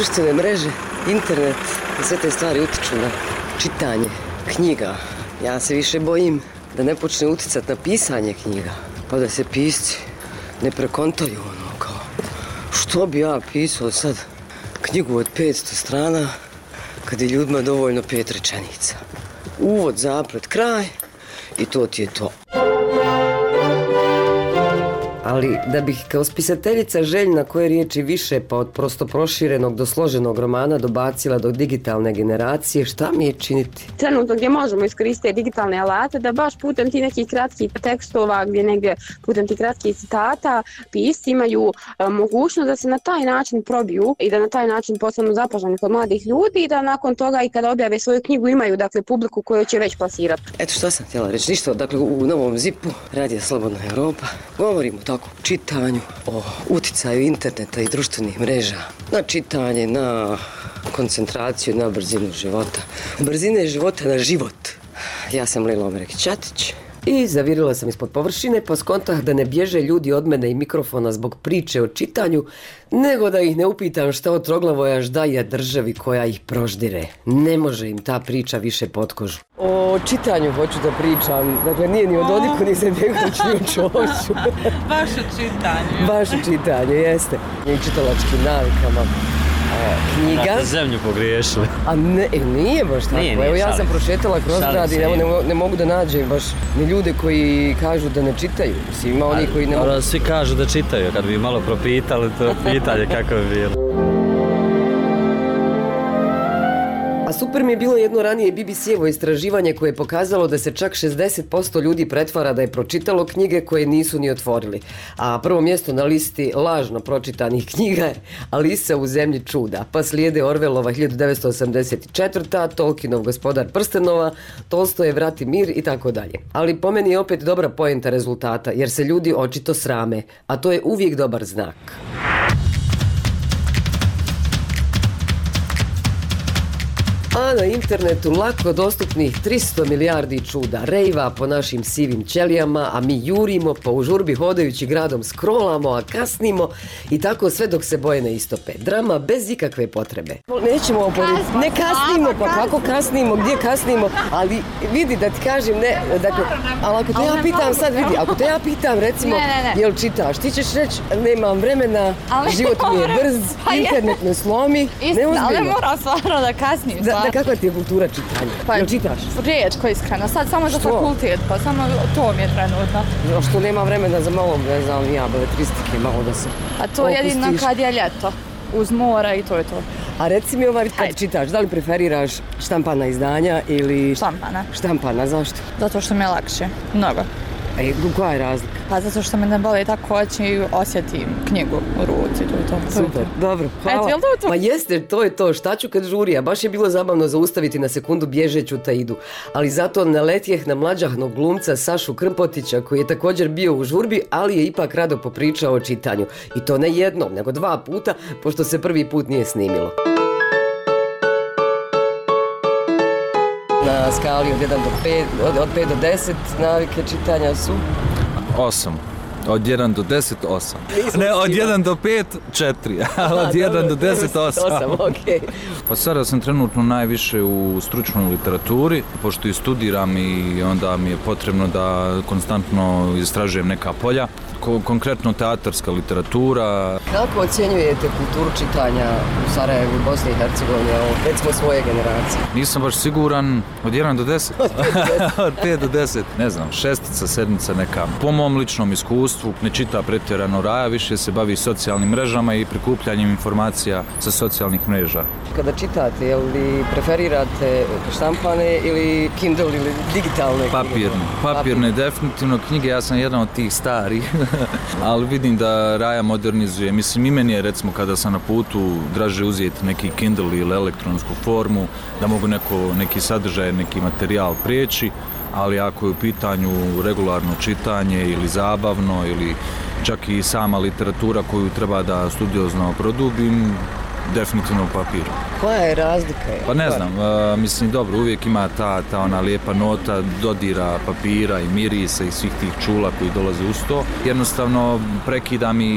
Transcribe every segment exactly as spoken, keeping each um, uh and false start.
društvene mreže, internet i sve te stvari utiču na čitanje knjiga. Ja se više bojim da ne počne uticati na pisanje knjiga, pa da se pisci ne prekontaju ono kao što bi ja pisao sad knjigu od petsto strana kad je ljudima dovoljno pet rečenica. Uvod, zaplet, kraj i to ti je to. Ali da bih kao spisateljica željna koje riječi više pa od prosto proširenog do složenog romana dobacila do digitalne generacije, šta mi je činiti? Trenutno gdje možemo iskoristiti digitalne alate da baš putem ti nekih kratkih tekstova, gdje negdje putem ti kratkih citata pisci imaju a, mogućnost da se na taj način probiju i da na taj način postanu zapaženi kod mladih ljudi i da nakon toga i kada objave svoju knjigu imaju dakle publiku koju će već plasirati. Eto šta sam htjela reći, ništa, dakle u Novom zipu Radio Slobodna Europa govorimo tako o čitanju, o uticaju interneta i društvenih mreža na čitanje, na koncentraciju, na brzinu života. Brzine života na život. Ja sam Lila Omerek-Ćatić. I zavirila sam ispod površine pa skontah da ne bježe ljudi od mene i mikrofona zbog priče o čitanju, nego da ih ne upitam šta od Troglavoja ždaje državi koja ih proždire. Ne može im ta priča više pod kožu. O čitanju hoću da pričam, dakle nije ni o Dodiku, ni Izetbegović, ni o Čoviću. Baš o čitanju. Baš o čitanju, jeste. I čitalačkim navikama. Knjiga. Na zemlju pogriješili. A ne, nije baš tako. Nije, nije, Evo ja šalim. sam prošetala kroz grad i ne, ne, ne mogu da nađem baš ni ljude koji kažu da ne čitaju. Mislim, ima oni koji ne mogu. Svi kažu da čitaju, kad bi malo propitali to pitanje kako bi bilo. A super mi je bilo jedno ranije B B C-evo istraživanje koje je pokazalo da se čak šezdeset posto ljudi pretvara da je pročitalo knjige koje nisu ni otvorili. A prvo mjesto na listi lažno pročitanih knjiga je Alisa u zemlji čuda. Pa slijede Orwellova hiljadu devetsto osamdeset četvrta, Tolkienov Gospodar prstenova, Tolstojev Rat i mir i tako dalje. Ali po meni je opet dobra poenta rezultata jer se ljudi očito srame, a to je uvijek dobar znak. A na internetu lako dostupnih tristo milijardi čuda, rejva po našim sivim ćelijama, a mi jurimo pa u žurbi hodajući gradom scrollamo, a kasnimo i tako sve dok se boje ne istope. Drama bez ikakve potrebe. Nećemo oporiti, ne kasnimo, pa kako kasnimo, gdje kasnimo, ali vidi da ti kažem, ne, dakle, ali ako te ja pitam sad, vidi, ako te ja pitam recimo, jel čitaš, ti ćeš reći, nemam vremena, život mi je brz, internet me slomi, neozbiljno. Ali moram stvarno da kasnim. Da, kakva ti je kultura čitanja? Pa, jel čitaš? Rijetko iskreno, sad samo za fakultet, pa samo to mi je trenutno. Što nema vremena za malo, ne znam, ja, beletristike, malo da se A to je jedino kad je ljeto, uz mora i to je to. A reci mi ovaj, kad čitaš, da li preferiraš štampana izdanja ili... Štampana. Štampana, zašto? Zato što mi je lakše, mnogo. E, koja je razlika? Pa zato što me ne boli tako oči i osjetim knjigu u ruci, to je to. Super, dobro, hvala. Eto, to? Ma jeste, to je to, šta ću kad žuri, a baš je bilo zabavno zaustaviti na sekundu bježeću Taidu. Ali zato naletjeh na mlađahnog glumca Sašu Krmpotića, koji je također bio u žurbi, ali je ipak rado popričao o čitanju. I to ne jednom, nego dva puta, pošto se prvi put nije snimilo. Na skali od jedan do pet, od, od pet do deset navike čitanja su? osam. Od jedan do deset, osam. Ne, od jedan do pet, četiri. Od jedan do deset, osam. osam, okej. Pa sada sam trenutno najviše u stručnoj literaturi, pošto i studiram i onda mi je potrebno da konstantno istražujem neka polja. Konkretno teatarska literatura. Kako ocjenjujete kulturu čitanja u Sarajevu i Bosni i Hercegovini, recimo svoje generacije? Nisam baš siguran, od jedan do deset. Od pet do deset. Ne znam, šestica, sedmica neka. Po mom ličnom iskustvu ne čita pretjerano Raja, više se bavi socijalnim mrežama i prikupljanjem informacija sa socijalnih mreža. Kada čitate, je li preferirate štampane ili Kindle ili digitalne? Papirne. Papirne, definitivno knjige, ja sam jedan od tih starih. Ali vidim da Raja modernizuje. Mislim, i meni je recimo kada sam na putu draže uzeti neki Kindle ili elektronsku formu, da mogu neko, neki sadržaj, neki materijal prijeći, ali ako je u pitanju regularno čitanje ili zabavno ili čak i sama literatura koju treba da studiozno produbim, definitivno u papiru. Koja je razlika? Pa ne znam, uh, mislim dobro, uvijek ima ta, ta ona lijepa nota dodira papira i mirisa i svih tih čula koji dolaze uz to. Jednostavno prekida mi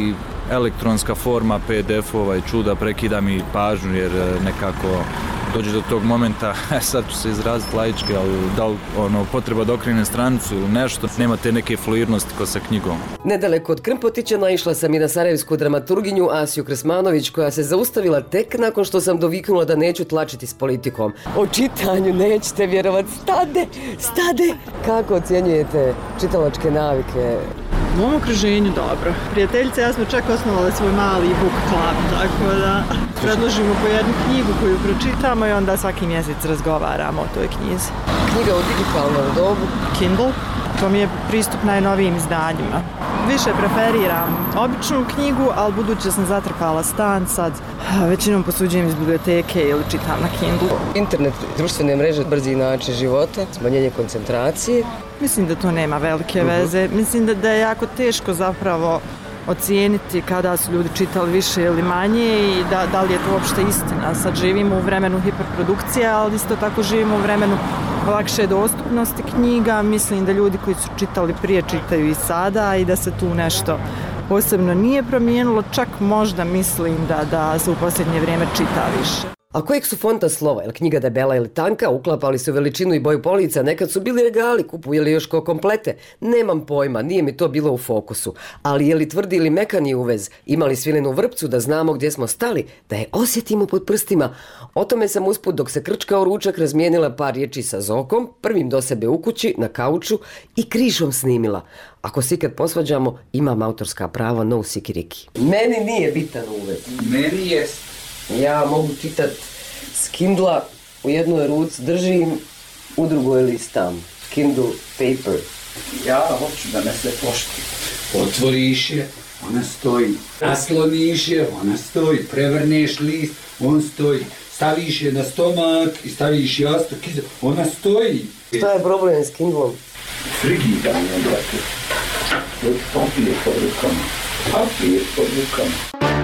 elektronska forma P D F-ova i čuda prekida mi pažnju jer nekako dođe do tog momenta, sad ću se izraziti laički, ali da li ono, potreba da okrenem stranicu ili nešto, nema te neke fluidnosti ko sa knjigom. Nedaleko od Krmpotića naišla sam i na sarajevsku dramaturginju Asiju Krsmanović, koja se zaustavila tek nakon što sam doviknula da neću tlačiti s politikom. O čitanju nećete vjerovati, stade, stade! Kako ocjenjujete čitalačke navike? U mom okruženju dobro. Prijateljice, ja smo čak osnovali svoj mali book club, tako da predložimo po jednu knjigu koju pročitamo i onda svaki mjesec razgovaramo o toj knjizi. Knjiga u digitalnom dobu? Kindle. To mi je pristup najnovijim izdanjima. Više preferiram običnu knjigu, ali budući da sam zatrpala stan, sad većinom posuđujem iz biblioteke ili čitam na Kindle. Internet, društvene mreže, brzi način života, smanjenje koncentracije. Mislim da to nema velike veze. Mislim da, da je jako teško zapravo ocijeniti kada su ljudi čitali više ili manje i da, da li je to uopšte istina. Sad živimo u vremenu hiperprodukcije, ali isto tako živimo u vremenu lakše dostupnosti knjiga. Mislim da ljudi koji su čitali prije čitaju i sada i da se tu nešto posebno nije promijenilo. Čak možda mislim da, da se u posljednje vrijeme čita više. A kojeg su fonta slova, je li knjiga debela ili tanka, uklapali su veličinu i boju polica, nekad su bili regali, kupujeli još ko komplete. Nemam pojma, nije mi to bilo u fokusu. Ali je li tvrdi ili mekani uvez, imali svilenu vrpcu da znamo gdje smo stali, da je osjetimo pod prstima. O tome sam usput dok se krčkao ručak razmijenila par riječi sa Zokom, prvim do sebe u kući, na kauču i krišom snimila. Ako se ikad posvađamo, imam autorska prava, no sikiriki. Meni nije bitan uvez. Meni jest. Ja mogu čitat s Kindla, u jednoj ruci držim, u drugoj listam. Kindle paper. Ja hoću da me se pošti. Otvoriš je, ona stoji. Nasloniš je, ona stoji. Prevrneš list, on stoji. Staviš je na stomak i staviš jastuk iza, ona stoji. Šta je problem s Kindlom? Frigidanje, brate. Papir pod rukama. Papir pod rukama.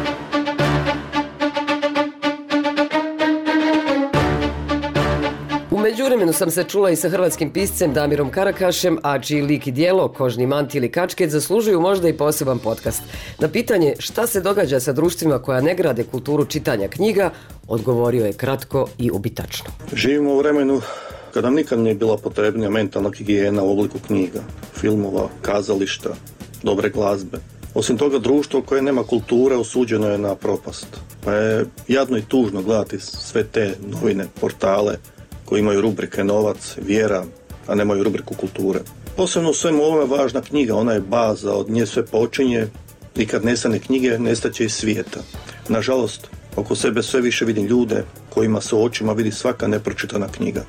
U međuvremenu sam se čula i sa hrvatskim piscem Damirom Karakašem, a čiji lik i djelo, Kožni manti ili Kačket, zaslužuju možda i poseban podcast. Na pitanje šta se događa sa društvima koja ne grade kulturu čitanja knjiga, odgovorio je kratko i ubitačno. Živimo u vremenu kada nam nikad nije bila potrebnija mentalna higijena u obliku knjiga, filmova, kazališta, dobre glazbe. Osim toga, društvo koje nema kulture osuđeno je na propast. Pa je jadno i tužno gledati sve te novine, portale koji imaju rubrike novac, vjera, a nemaju rubriku kulture. Posebno u svemu ovome važna knjiga, ona je baza, od nje sve počinje i kad nestane knjige, nestaće i svijeta. Nažalost, oko sebe sve više vidim ljude kojima se u očima vidi svaka nepročitana knjiga.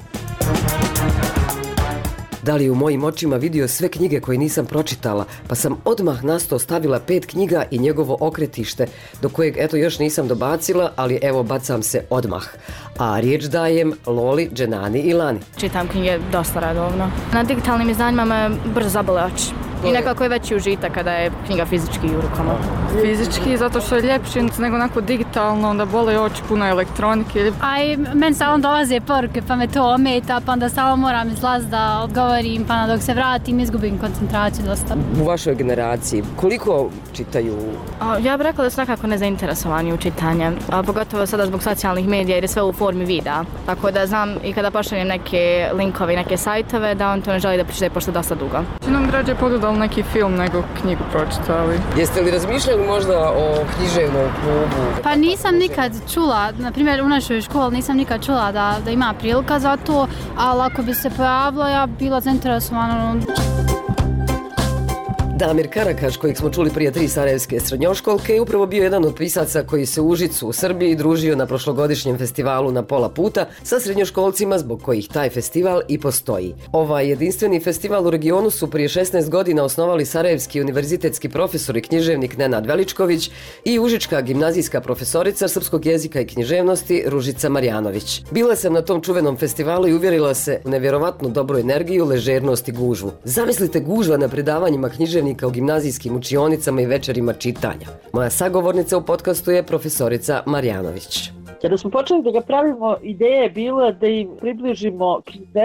Da li je u mojim očima vidio sve knjige koje nisam pročitala, pa sam odmah na sto stavila pet knjiga i njegovo okretište, do kojeg eto još nisam dobacila, ali evo bacam se odmah. A riječ dajem Loli, Dženani i Lani. Čitam knjige dosta redovno. Na digitalnim izdanjima me brzo zabole oči. I nekako je veći užitak kada je knjiga fizički u rukama. Fizički, zato što je ljepši nego onako digitalno, onda bole oči, puno elektronike. A i meni stalno dolaze poruke pa me to ometa, pa onda stalno moram izlaz da odgovorim, pa dok se vratim izgubim koncentraciju dosta. U vašoj generaciji koliko čitaju? A, ja bih rekla da su nekako nezainteresovani u čitanje, a pogotovo sada zbog socijalnih medija jer je sve u formi videa. Tako da znam i kada pošaljem neke linkove i neke sajtove da on to ne želi da pročita pošto dosta dugo. Nam rađe pogledali neki film nego knjigu pročitali. Jeste li razmišljali možda o književnom klubu? Pa nisam nikad čula, na primjer u našoj školi nisam nikad čula da, da ima prilika za to, ali ako bi se pojavila ja bi bila zainteresovana. Damir Karakaš, kojeg smo čuli prije tri sarajevske srednjoškolke, je upravo bio jedan od pisaca koji se u Užicu u Srbiji družio na prošlogodišnjem festivalu Na pola puta sa srednjoškolcima zbog kojih taj festival i postoji. Ovaj jedinstveni festival u regionu su prije šesnaest godina osnovali sarajevski univerzitetski profesor i književnik Nenad Veličković i užička gimnazijska profesorica srpskog jezika i književnosti Ružica Marjanović. Bila sam na tom čuvenom festivalu i uvjerila se u nevjerovatnu dobru energiju, ležernost i gužvu. Zamislite gužva na predavanjima književnika u gimnazijskim učionicama i večerima čitanja. Moja sagovornica u podcastu je profesorica Marjanović. Kada smo počeli da ga pravimo, ideja je bila da im približimo književnost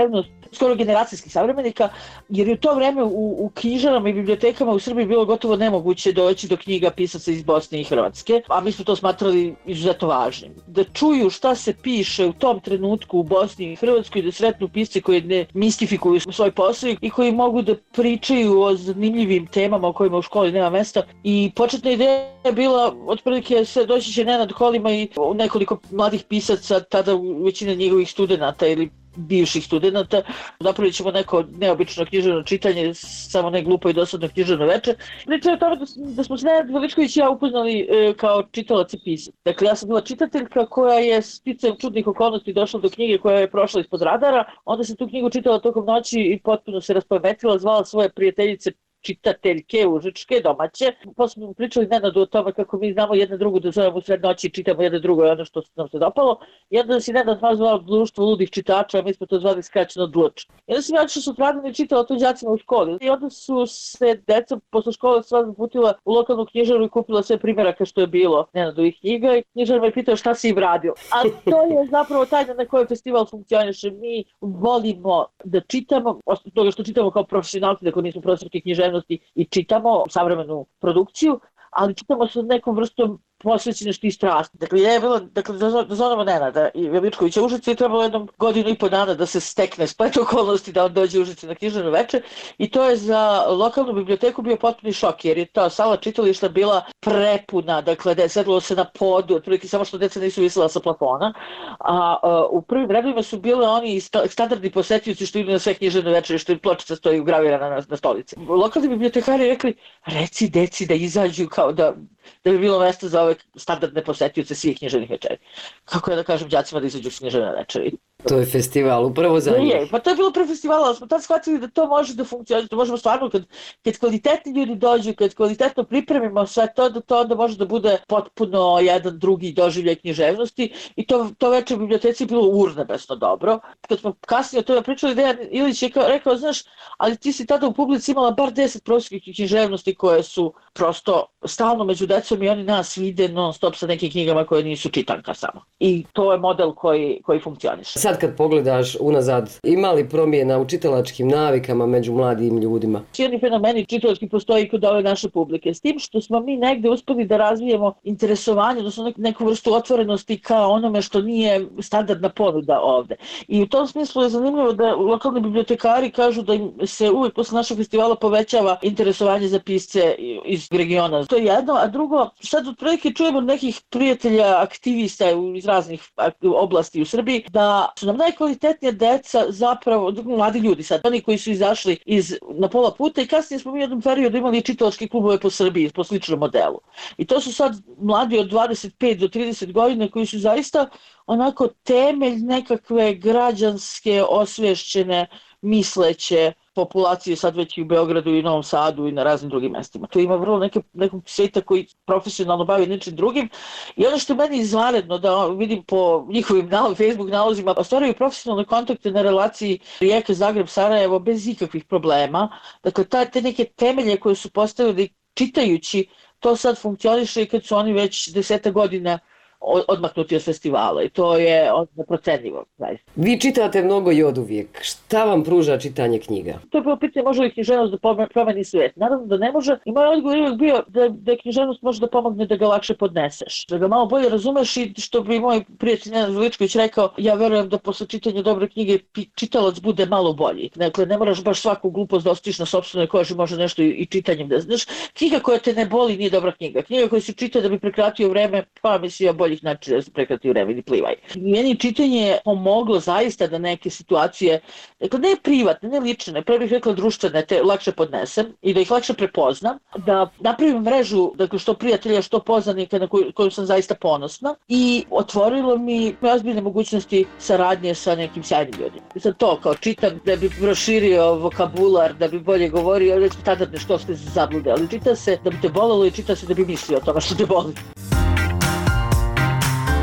skoro generacijskih savremenika, jer je u to vreme u, u knjižarama i bibliotekama u Srbiji bilo gotovo nemoguće doći do knjiga pisaca iz Bosne i Hrvatske, a mi smo to smatrali izuzetno važnim. Da čuju šta se piše u tom trenutku u Bosni i Hrvatskoj, da sretnu pisce koji ne mistifikuju svoj posao i koji mogu da pričaju o zanimljivim temama o kojima u školi nema mesta. I početna ideja je bila, otprilike se doći će Nenad Kolima i nekoliko mladih pisaca, tada većina njegovih studenata ili bivših studenata. Napravit ćemo neko neobično književno čitanje, samo ne glupo i dosadno književno veče. Priča je o tome da, da smo se Nenad Veličković i ja upoznali e, kao čitalac i pisac. Dakle, ja sam bila čitateljka koja je sticajem čudnih okolnosti došla do knjige koja je prošla ispod radara. Onda se tu knjigu čitala tokom noći i potpuno se raspametila, zvala svoje prijateljice čitateljke užičke, domaće. Posle smo pričali Nenadu o tome kako mi znamo jedna drugu da zovemo u sred noći i čitamo jedna drugo i ono što nam se dopalo. I onda si Nenad vas zvao društvo ludih čitača, a mi smo to zvali skraćeno dluč. I onda sam ja što sutradan i čitala to đacima u školi. I onda su se deca posle škole sva zaputila u lokalnu knjižaru i kupila sve primjeraka što je bilo Nenadovih knjiga i knjižar me pitao šta si im radio. A to je zapravo tajna na kojoj festival funkcioniše. Mi volimo da čitamo, osim toga što čitamo kao profesionalci, dakle nismo profesorki književnosti i čitamo savremenu produkciju, ali čitamo sa nekom vrstom posvećenosti i strasti. Dakle, je bilo, dakle, da zovemo Nenada i Veličkovića Užice i trebalo jednom godinu i po dana da se stekne splet okolnosti da on dođe u Užice na književno veče i to je za lokalnu biblioteku bio potpuni šok jer je ta sala čitališta bila prepuna, dakle, da je sedlo se na podu, otprilike samo što deca nisu visela sa plafona, a, a u prvim redovima su bile oni standardni posetioci što idu na sve književne večere, što im pločica stoji ugravirana na, na stolici. Lokalni bibliotekari rekli, reci deci da izađu kao da da bi bilo mjesto za ove standardne posetioce svih književnih večeri. Kako ja da kažem đacima da izađu s književne večeri? To je festival upravo za njih. Je, pa to je bilo pre festivala, ali smo tad shvatili da to može da funkcioniše, da možemo stvarno, kad, kad kvalitetni ljudi dođu, kad kvalitetno pripremimo sve to, da to onda može da bude potpuno jedan drugi doživljaj književnosti i to, to večer u biblioteci je bilo urnebesno dobro. Kad smo kasnije o tome pričali, Dejan Ilić je kao, rekao, znaš, ali ti si tada u publici imala bar deset profesorskih književnosti koje su prosto stalno među decom i oni nas vide non stop sa nekim knjigama koje nisu čitanka samo. I to je model koji, koji funkcioniše. Sad kad pogledaš unazad, ima li promjena u čitalačkim navikama među mladim ljudima? Jedni fenomeni čitalački postoji i kod ove naše publike. S tim što smo mi negde uspeli da razvijemo interesovanje, odnosno neku vrstu otvorenosti ka onome što nije standardna ponuda ovde. I u tom smislu je zanimljivo da lokalni bibliotekari kažu da im se uvijek posle našeg festivala povećava interesovanje za pisce iz regiona. To je jedno, a drugo, sad otprilike čujemo od nekih prijatelja, aktivista iz raznih oblasti u Srbiji, da su nam najkvalitetnija deca zapravo, mladi ljudi sad, oni koji su izašli iz, na pola puta i kasnije smo mi u jednom periodu imali čitalačke klubove po Srbiji, po sličnom modelu. I to su sad mladi od dvadeset pet do trideset godina koji su zaista onako temelj nekakve građanske, osvješćene, misleće populacije sad već i u Beogradu i Novom Sadu i na raznim drugim mestima. Tu ima vrlo neke, nekog svijeta koji profesionalno bavi nečim drugim i ono što je meni izvanredno da vidim po njihovim nalog, Facebook nalozima, ostvaraju profesionalne kontakte na relaciji Rijeka, Zagreb, Sarajevo bez ikakvih problema. Dakle, te neke temelje koje su postavili čitajući, to sad funkcioniše i kad su oni već deseta godina odmaknuti od festivala i to je neprocenljivo. Vi čitate mnogo i oduvijek. Šta vam pruža čitanje knjiga? To je bilo pitanje može li književnost da promeni svijet. Naravno da ne može i moj odgovor je uvijek bio da, da književnost može da pomogne da ga lakše podneseš. Da ga malo bolje razumeš i što bi moj prijatelj Nenad Veličković rekao, ja verujem da posle čitanja dobre knjige čitalac bude malo bolji. Dakle, ne moraš baš svaku glupost da ostiš na sopstvenoj koži, može nešto i, i čitanjem da znaš. Knjiga koja te ne boli nije dobra knjiga. Knjiga koja se čita da bi prekratio vreme, pa mislim ja boljih načina da se prekrati vreme ili plivaj. Meni čitanje je pomoglo zaista da neke situacije, dakle ne privatne, ne lične, pre bih rekla društvene, te lakše podnesem i da ih lakše prepoznam, da napravim mrežu, dakle što prijatelja, što poznanika na koju, koju sam zaista ponosna i otvorilo mi ozbiljne mogućnosti saradnje sa nekim sjajnim ljudima. I sad to kao čitam da bi proširio vokabular, da bi bolje govorio, recimo standardne školske zablude, ali čita se da bi te bolelo i čita se da bi mislio o tome što te boli.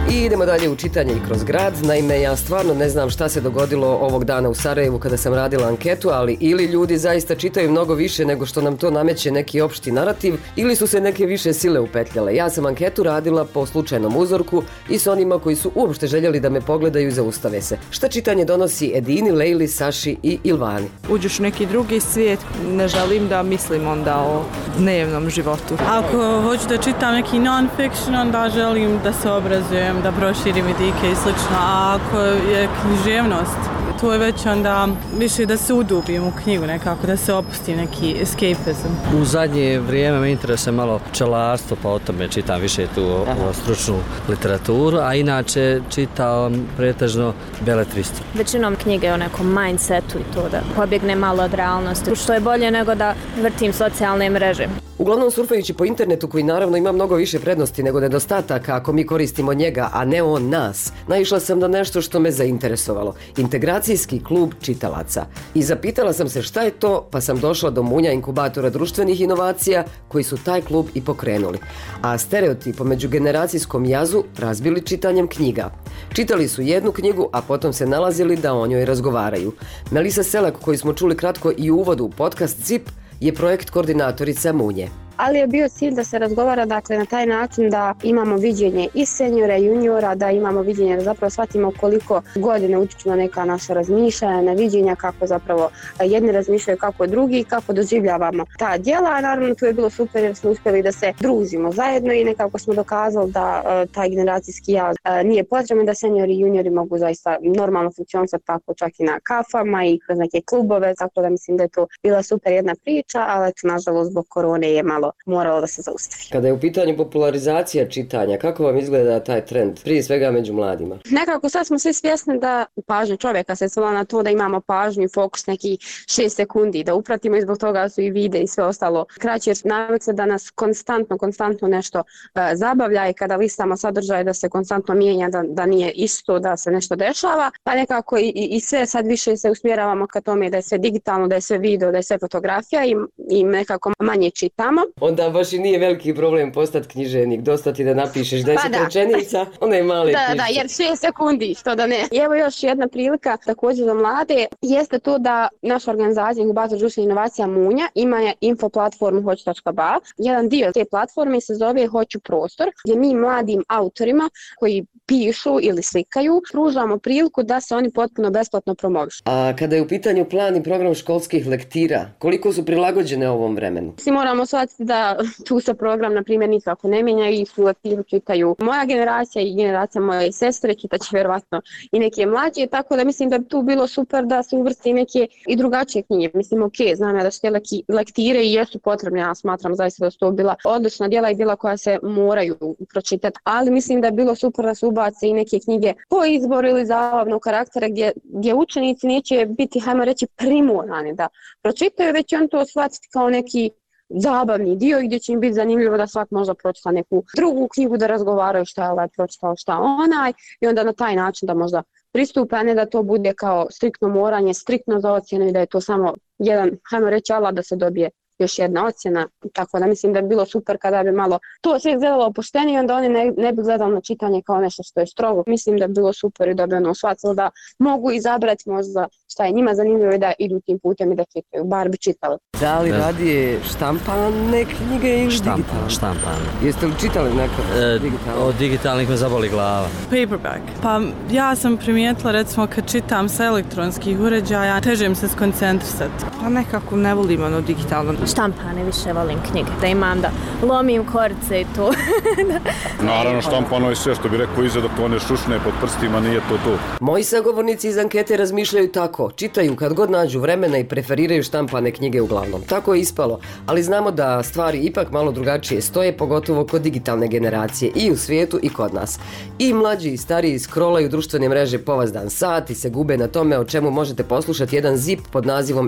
I idemo dalje u čitanje i kroz grad. Naime, ja stvarno ne znam šta se dogodilo ovog dana u Sarajevu kada sam radila anketu, ali ili ljudi zaista čitaju mnogo više nego što nam to nameće neki opšti narativ, ili su se neke više sile upetljale. Ja sam anketu radila po slučajnom uzorku i s onima koji su uopšte željeli da me pogledaju i zaustave se. Šta čitanje donosi Edini, Lejli, Saši i Ilvani? Uđeš u neki drugi svijet, ne želim da mislim onda o dnevnom životu. Ako hoću da čitam neki non-fiction, onda želim da se obrazujem, da proširim vidike i slično, a ako je književnost, to je već onda više da se udubim u knjigu nekako, da se opusti neki escapism. U zadnje vrijeme me interesuje malo pčelarstvo, pa o tome čitam više tu o, o stručnu literaturu, a inače čitam pretežno beletristu. Većinom knjige o nekom mindsetu i to da pobjegne malo od realnosti, što je bolje nego da vrtim socijalne mreže. Uglavnom surfajući po internetu, koji naravno ima mnogo više prednosti nego nedostataka ako mi koristimo njega, a ne on nas, naišla sam na nešto što me zainteresovalo. Integracijski klub čitalaca. I zapitala sam se šta je to, pa sam došla do munja inkubatora društvenih inovacija koji su taj klub i pokrenuli. A stereotip o međugeneracijskom jazu razbili čitanjem knjiga. Čitali su jednu knjigu, a potom se nalazili da o njoj razgovaraju. Melisa Selak, koju smo čuli kratko i u uvodu u podcast Zip, je projekt koordinatorica Munje. Ali je bio cilj da se razgovara, dakle, na taj način da imamo viđenje i seniora i juniora, da imamo viđenje, da zapravo shvatimo koliko godine utiču na neka naša razmišljanja, na viđenja, kako zapravo jedni razmišljaju, kako drugi, kako doživljavamo ta djela. A naravno tu je bilo super jer smo uspjeli da se družimo zajedno i nekako smo dokazali da uh, taj generacijski jaz uh, nije potreban, da seniori i juniori mogu zaista normalno funkcionisati tako čak i na kafama i kroz neke klubove, tako da mislim da je to bila super jedna priča, ali nažalost zbog korone je malo moralo da se zaustavi. Kada je u pitanju popularizacija čitanja, kako vam izgleda taj trend, prije svega među mladima? Nekako sad smo svi svjesni da pažnja čovjeka se svela na to da imamo pažnju i fokus neki šest sekundi, da upratimo i zbog toga su i vide i sve ostalo kraće, jer navik se da nas konstantno, konstantno nešto uh, zabavlja i kada listamo sadržaje da se konstantno mijenja, da, da nije isto, da se nešto dešava, pa nekako i, i sve sad više se usmjeravamo ka tome da je sve digitalno, da je sve video, da je sve fotografija i, i nekako manje čitamo. Onda baš i nije veliki problem postati književnik, dosta ti da napišeš deset pa rečenica, onda je male da, knjižice. Da, jer šest sekundi, što da ne. I evo još jedna prilika također za mlade, jeste to da naša organizacija Inkubator društvenih inovacija Munja ima info platformu hoću tačka ba. Jedan dio te platforme se zove Hoću prostor, gdje mi mladim autorima koji pišu ili slikaju pružamo priliku da se oni potpuno besplatno promovišu. A kada je u pitanju plan i program školskih lektira, koliko su prilagođene ovom vremenu? Svi moramo shvatiti da tu se program, na primjer, nikako ne mijenja i su lektiru čitaju moja generacija i generacija moje sestre, čitaće vjerovatno i neke mlađe, tako da mislim da bi tu bilo super da se uvrsti neke i drugačije knjige. Mislim, ok, znam ja da su te lektire i jesu potrebne, ja smatram zaista da su to bila odlična djela i djela koja se moraju pročitati, ali mislim da je bilo super da se ubace i neke knjige po izboru ili zabavnog karaktera gdje, gdje učenici neće biti, hajmo reći, primorani da pročitaju, već on to shvatiti kao neki zabavni dio gdje će im biti zanimljivo da svak možda pročita neku drugu knjigu, da razgovaraju šta je ovaj pročitao, šta onaj i onda na taj način da možda pristupe, a ne da to bude kao striktno moranje, striktno za ocjenu i da je to samo jedan, hajmo reći, alat da se dobije još jedna ocjena, tako da mislim da bi bilo super kada bi malo to sve izgledalo opuštenije, onda oni ne, ne bi gledali na čitanje kao nešto što je strogo. Mislim da bi bilo super i da bi ono shvatili da mogu izabrati možda šta je njima zanimljivo i da idu tim putem i da čitaju, bar bi čitali. Da li radije štampane knjige ili Štampan, digitalne? Štampane. Jeste li čitali nekad E, digitalne? od digitalnih me zaboli glava. Paperback. Pa ja sam primijetila, recimo, kad čitam sa elektronskih uređaja, teže mi se skoncentrisati. Pa nekako ne volim ono digitalno. Štampane više volim knjige, da imam da lomim korce i to. Naravno, štampano je sve što bi rekao iza dok to ne šušne pod prstima, nije to to. Moji sagovornici iz ankete razmišljaju tako, čitaju kad god nađu vremena i preferiraju štampane knjige uglavnom. Tako je ispalo, ali znamo da stvari ipak malo drugačije stoje, pogotovo kod digitalne generacije i u svijetu i kod nas. I mlađi i stariji scrollaju društvene mreže povazdan sat i se gube na tome o čemu možete poslušati jedan zip pod nazivom Eksperiment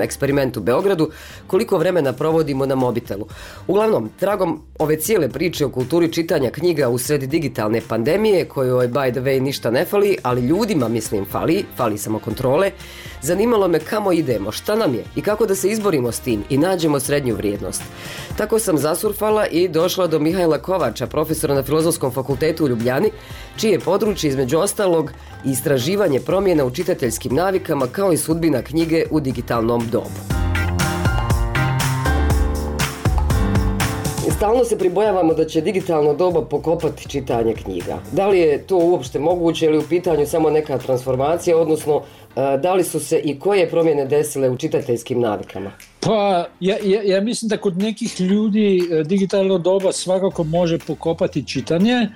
Moment u Beogradu, koliko vremena provodimo na mobitelu. Uglavnom, tragom ove cijele priče o kulturi čitanja knjiga u sred digitalne pandemije, kojoj by the way ništa ne fali, ali ljudima mislim fali, fali samo kontrole, zanimalo me kamo idemo, šta nam je i kako da se izborimo s tim i nađemo srednju vrijednost. Tako sam zasurfala i došla do Mihajla Kovača, profesora na Filozofskom fakultetu u Ljubljani, čije je područje između ostalog istraživanje promjena u čitateljskim navikama kao i sudbina knjige u digitalnom dobu. Stalno se pribojavamo da će digitalno doba pokopati čitanje knjiga. Da li je to uopšte moguće ili u pitanju samo neka transformacija, odnosno da li su se i koje promjene desile u čitateljskim navikama? Pa, ja, ja, ja mislim da kod nekih ljudi digitalno doba svakako može pokopati čitanje,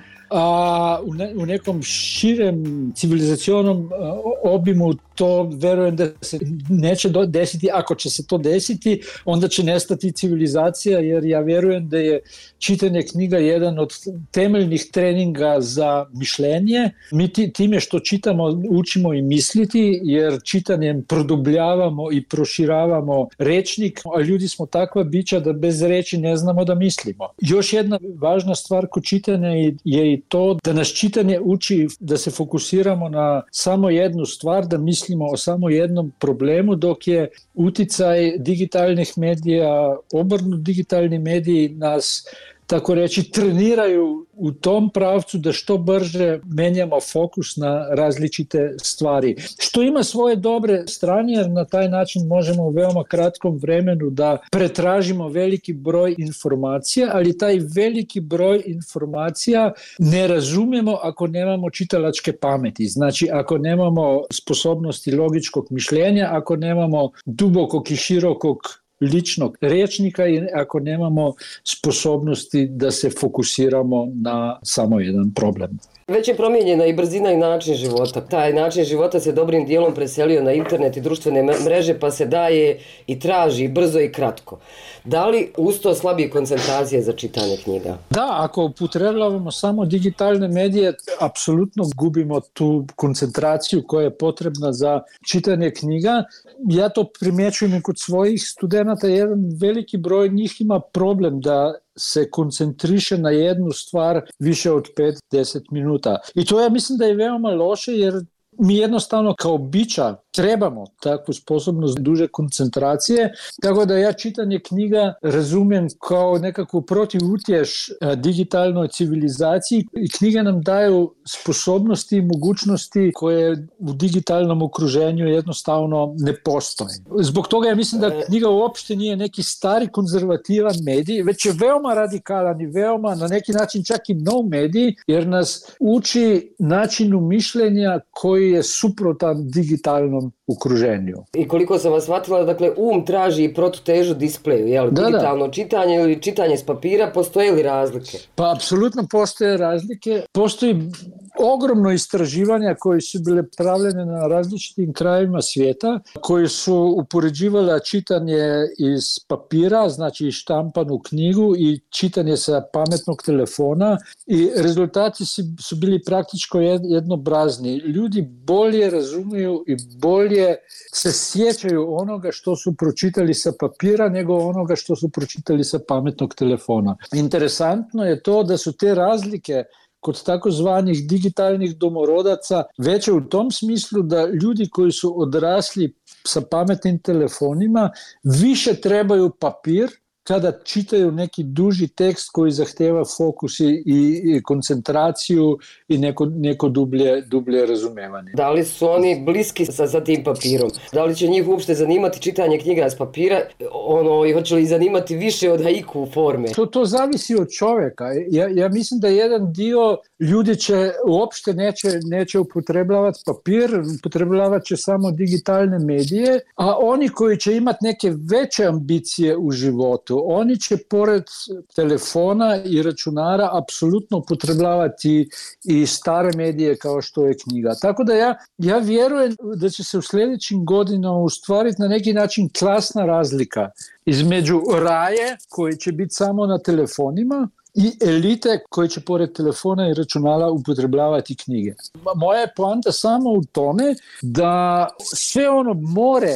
a u, ne, u nekom širem civilizacionom obimu to verujem da se neće desiti. Ako će se to desiti, onda će nestati civilizacija, jer ja verujem da je čitanje knjiga jedan od temeljnih treninga za mišljenje. Mi time što čitamo učimo i misliti, jer čitanjem produbljavamo i proširavamo rečnik, a ljudi smo takva bića da bez reči ne znamo da mislimo. Još jedna važna stvar kod čitanja je i to da nas čitanje uči da se fokusiramo na samo jednu stvar, da mislimo o samo jednom problemu, dok je uticaj digitalnih medija, obrnut digitalni mediji nas, tako reći, treniraju u tom pravcu da što brže menjamo fokus na različite stvari. Što ima svoje dobre strane, jer na taj način možemo u veoma kratkom vremenu da pretražimo veliki broj informacija, ali taj veliki broj informacija ne razumijemo ako nemamo čitalačke pameti. Znači, ako nemamo sposobnosti logičkog mišljenja, ako nemamo dubokog i širokog ličnog rečnika i ako nemamo sposobnosti da se fokusiramo na samo jedan problem. Već je promijenjena i brzina i način života. Taj način života se dobrim dijelom preselio na internet i društvene mreže, pa se daje i traži brzo i kratko. Da li uz to slabije koncentracije za čitanje knjiga? Da, ako upotrebljavamo samo digitalne medije, apsolutno gubimo tu koncentraciju koja je potrebna za čitanje knjiga. Ja to primjećujem i kod svojih studenata. Jedan veliki broj njih ima problem da se koncentriše na jednu stvar više od pet do deset minuta. I to ja mislim da je veoma loše, jer mi jednostavno kao bića trebamo takvu sposobnost duže koncentracije, tako da ja čitanje knjiga razumijem kao nekakvu protivutješ digitalnoj civilizaciji i knjige nam daju sposobnosti i mogućnosti koje u digitalnom okruženju jednostavno ne postoje. Zbog toga ja mislim da knjiga uopšte nije neki stari konzervativan medij, već je veoma radikalan i veoma na neki način čak i nov medij, jer nas uči načinu mišljenja koji je suprotan digitalnom okruženju. I koliko sam vas shvatila, dakle, um traži i protutežu displeju, jel? Da, digitalno da. Čitanje ili čitanje s papira, postoje li razlike? Pa, apsolutno postoje razlike. Postoji ogromno istraživanja koji su bile pravljene na različitim krajevima svijeta, koji su upoređivala čitanje iz papira, znači štampanu knjigu, i čitanje sa pametnog telefona, i rezultati su bili praktičko jednobrazni. Ljudi bolje razumiju i bolje se sjećaju onoga što su pročitali sa papira nego onoga što su pročitali sa pametnog telefona. Interesantno je to da su te razlike kod takozvanih digitalnih domorodaca veće u tom smislu da ljudi koji su odrasli sa pametnim telefonima više trebaju papir kada čitaju neki duži tekst koji zahteva fokus i, i koncentraciju i neko, neko dublje, dublje razumevanje. Da li su oni bliski sa, sa tim papirom? Da li će njih uopšte zanimati čitanje knjiga s papira? Ono, i hoće li zanimati više od haiku forme? To, to zavisi od čovjeka. Ja, ja mislim da jedan dio ljudi će uopšte neće, neće upotrebljavati papir, upotrebljavat će samo digitalne medije, a oni koji će imati neke veće ambicije u životu, oni će pored telefona i računara apsolutno upotrebljavati i stare medije kao što je knjiga. Tako da ja, ja vjerujem da će se u sljedećim godinama ustvariti na neki način klasna razlika između raje koji će biti samo na telefonima i elite koje će pored telefona i računala upotrebljavati knjige. Moja je poanta samo u tome da sve ono more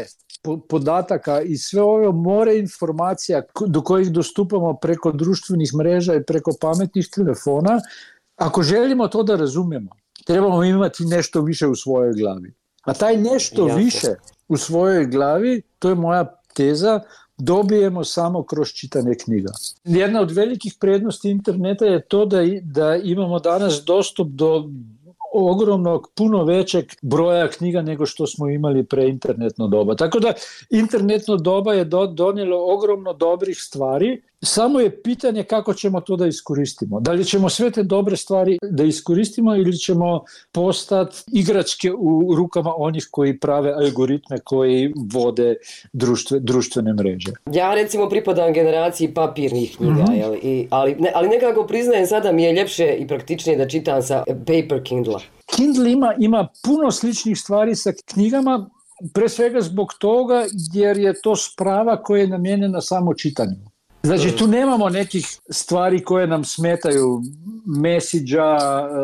podataka i sve ove more informacija do kojih dostupamo preko društvenih mreža i preko pametnih telefona, ako želimo to da razumijemo, trebamo imati nešto više u svojoj glavi. A taj nešto Jasne. više u svojoj glavi, to je moja teza, dobijemo samo kroz čitanje knjiga. Jedna od velikih prednosti interneta je to da, da imamo danas dostup do ogromnog, puno većeg broja knjiga nego što smo imali pre internetno doba. Tako da internetno doba je do, donijelo ogromno dobrih stvari, samo je pitanje kako ćemo to da iskoristimo. Da li ćemo sve te dobre stvari da iskoristimo ili ćemo postati igračke u rukama onih koji prave algoritme koji vode društve, društvene mreže. Ja recimo pripadam generaciji papirnih knjiga, Mhm. jel? I, ali, ne, ali nekako priznajem sada mi je ljepše i praktičnije da čitam sa paper Kindle. Kindle ima, ima puno sličnih stvari sa knjigama, pre svega zbog toga jer je to sprava koja je namijenjena samo čitanju. Znači tu nemamo nekih stvari koje nam smetaju, mesidža,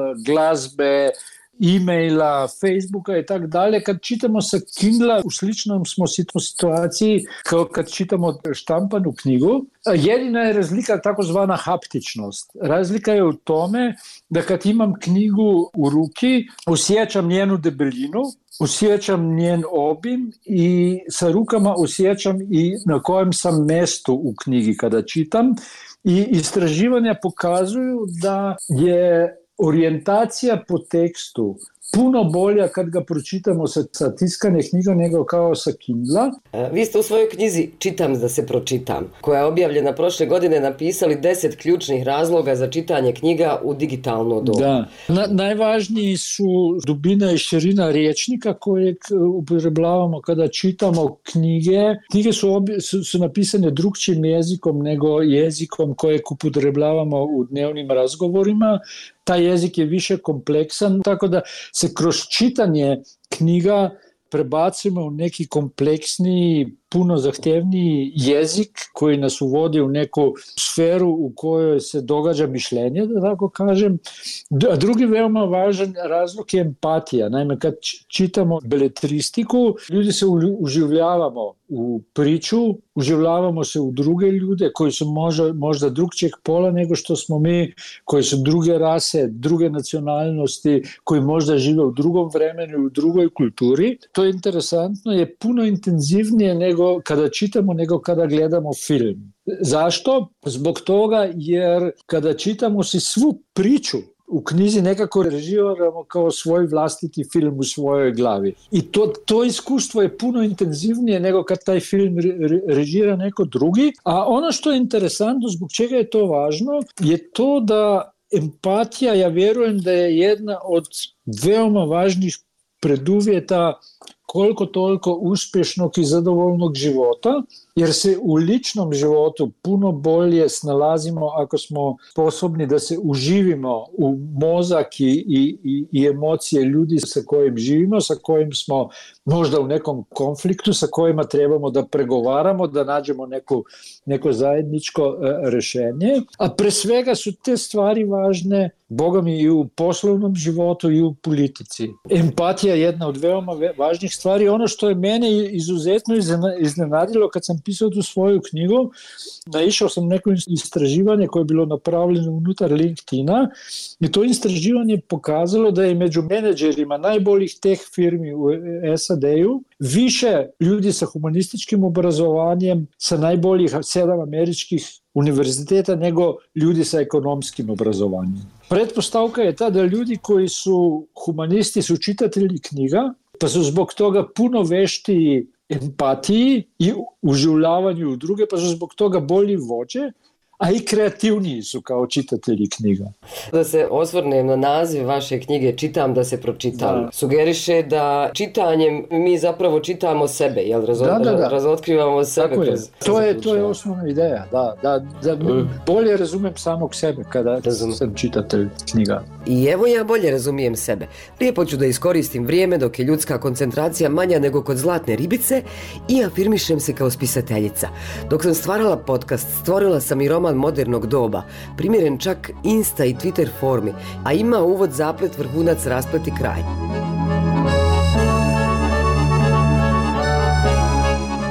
glazbe, e-maila, Facebooka i tak dalje. Kad čitamo sa Kindla, u sličnom smo situaciji kao kad čitamo štampanu knjigu. Jedina je razlika takozvana haptičnost. Razlika je u tome da kad imam knjigu u ruki, osjećam njenu debelinu, osjećam njen obim i sa rukama osjećam i na kojem sam mjestu u knjigi kada čitam. I istraživanja pokazuju da je orijentacija po tekstu puno bolja kad ga pročitamo sa, sa tiskane knjiga nego kao sa Kindla. Vi ste u svojoj knjizi Čitam da se pročitam, koja je objavljena prošle godine, napisali deset ključnih razloga za čitanje knjiga u digitalno dobu. Da. Na, najvažniji su dubina i širina rječnika kojeg upotrebljavamo kada čitamo knjige. Knjige su, obje, su, su napisane drugčijim jezikom nego jezikom kojeg upotrebljavamo u dnevnim razgovorima. Taj jezik je više kompleksan, tako da se kroz čitanje knjiga prebacimo u neki kompleksniji, puno zahtjevniji jezik koji nas uvodi u neku sferu u kojoj se događa mišljenje, da tako kažem. A drugi veoma važan razlog je empatija. Naime, kad čitamo beletristiku, ljudi se uživljavamo u priču, uživljavamo se u druge ljude koji su možda, možda drugčijeg pola nego što smo mi, koji su druge rase, druge nacionalnosti, koji možda žive u drugom vremenu i u drugoj kulturi. To je interesantno, je puno intenzivnije nego kada čitamo, nego kada gledamo film. Zašto? Zbog toga jer kada čitamo si svu priču u knjizi nekako režiramo kao svoj vlastiti film u svojoj glavi. I to, to iskustvo je puno intenzivnije nego kad taj film re, režira neko drugi. A ono što je interesantno, zbog čega je to važno, je to da empatija, ja vjerujem da je jedna od veoma važnih preduvjeta koliko toliko uspješnog i zadovoljnog života, jer se u ličnom životu puno bolje snalazimo ako smo sposobni da se uživimo u mozak i, i, i emocije ljudi sa kojim živimo, sa kojim smo možda u nekom konfliktu, sa kojima trebamo da pregovaramo, da nađemo neku, neko zajedničko e, rješenje. A pre svega su te stvari važne, Boga mi, i u poslovnom životu i u politici. Empatija je jedna od veoma važnih stvari. Ono što je mene izuzetno iznenadilo kad sam pisao tu svoju knjigu, naišao sam neko istraživanje koje je bilo napravljeno unutar LinkedIna i to istraživanje pokazalo da je među menadžerima najboljih teh firmi u S A D-u više ljudi sa humanističkim obrazovanjem sa najboljih sedam američkih univerziteta nego ljudi sa ekonomskim obrazovanjem. Pretpostavka je ta da ljudi koji su humanisti su čitatelji knjiga, pa su zbog toga puno veštiji empatiji i uživljavanju u druge, pa su zbog toga bolji vođe, a i kreativniji su kao čitatelji knjiga. Da se osvrnem na naziv vaše knjige Čitam da se pročitam. Da. Sugeriše da čitanjem mi zapravo čitamo sebe, jel razo- da, da, da. razotkrivamo sebe. Tako kroz, je. To, je, to je osnovna ideja, da, da, da mm. bolje razumem samog sebe kada Razum. sam čitatelj knjiga. I evo ja bolje razumijem sebe. Lijepo ću da iskoristim vrijeme dok je ljudska koncentracija manja nego kod zlatne ribice i afirmišem se kao spisateljica. Dok sam stvarala podcast, stvorila sam i roman modernog doba, primjeren čak Insta i Twitter formi, a ima uvod, zaplet, vrhunac, rasplet i kraj.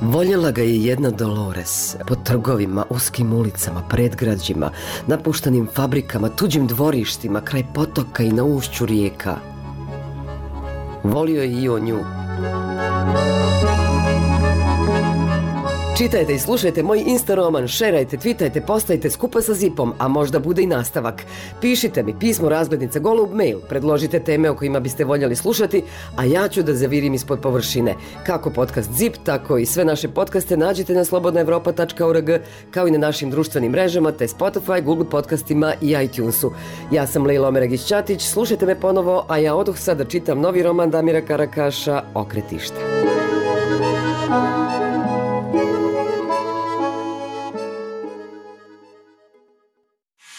Voljela ga je jedna Dolores, po trgovima, uskim ulicama, predgrađima, napuštanim fabrikama, tuđim dvorištima, kraj potoka i na ušću rijeka. Volio je i on nju. Čitajte i slušajte moj Insta roman, šerajte, twitajte, postajte skupa sa Zipom, a možda bude i nastavak. Pišite mi pismo razglednica golub mail, predložite teme o kojima biste voljeli slušati, a ja ću da zavirim ispod površine. Kako podcast Zip, tako i sve naše podcaste nađite na slobodna evropa tačka org, kao i na našim društvenim mrežama, te Spotify, Google podcastima i iTunesu. Ja sam Lejla Omeragić-Ćatić, slušajte me ponovo, a ja odoh sad da čitam novi roman Damira Karakaša, Okretište.